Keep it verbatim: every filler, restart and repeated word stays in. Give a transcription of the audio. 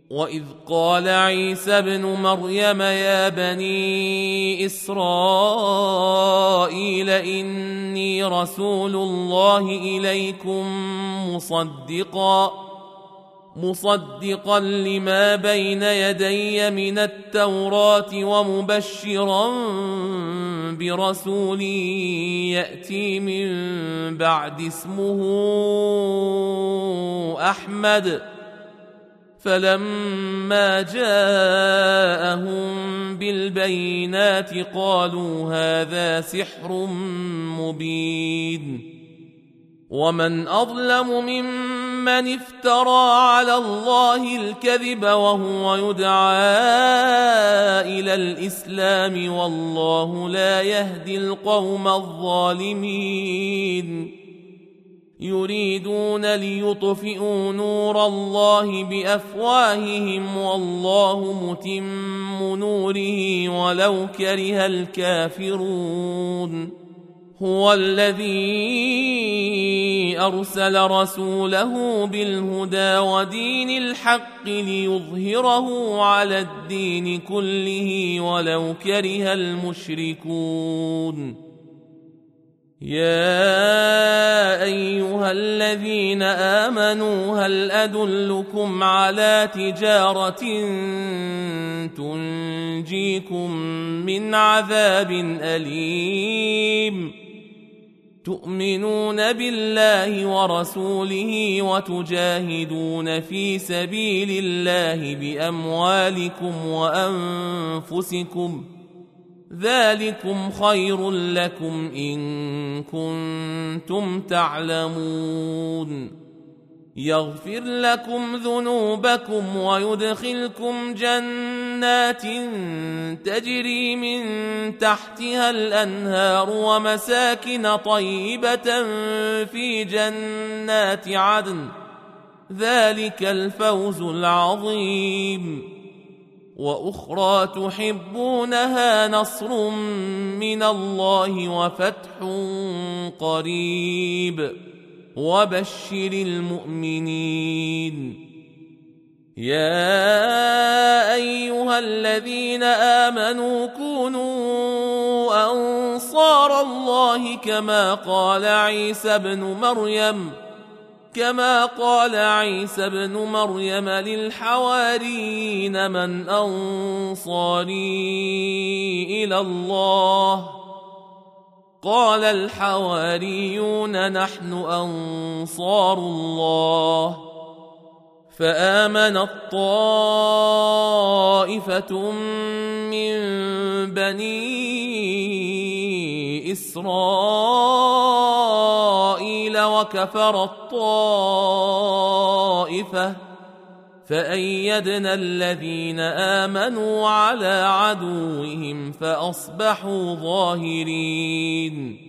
وإذ قال عيسى ابن مريم يا بني إسرائيل إني رسول الله إليكم مصدقا مصدقا لما بين يدي من التوراة ومبشرا برسول يأتي من بعد اسمه أحمد. فلما جاءهم بالبينات قالوا هذا سحر مبين. ومن أظلم ممن افترى على الله الكذب وهو يدعى إلى الإسلام والله لا يهدي القوم الظالمين. يريدون ليطفئوا نور الله بأفواههم والله متم نوره ولو كره الكافرون. هو الذي أرسل رسوله بالهدى ودين الحق ليظهره على الدين كله ولو كره المشركون. يا أيها الذين آمنوا هل أدلكم على تجارة تنجيكم من عذاب أليم تؤمنون بالله ورسوله وتجاهدون في سبيل الله بأموالكم وأنفسكم ذلكم خير لكم إن كنتم تعلمون. يغفر لكم ذنوبكم ويدخلكم جنات تجري من تحتها الأنهار ومساكن طيبة في جنات عدن ذلك الفوز العظيم. وأخرى تحبونها نصر من الله وفتح قريب وبشر المؤمنين. يا أيها الذين آمنوا كونوا أنصار الله كما قال عيسى ابن مريم كما قال عيسى ابن مريم للحواريين من أنصاري إلى الله قال الحواريون نحن أنصار الله. فآمنت طائفة من بني إسرائيل وكفرت طائفة فأيدنا الذين آمنوا على عدوهم فأصبحوا ظاهرين.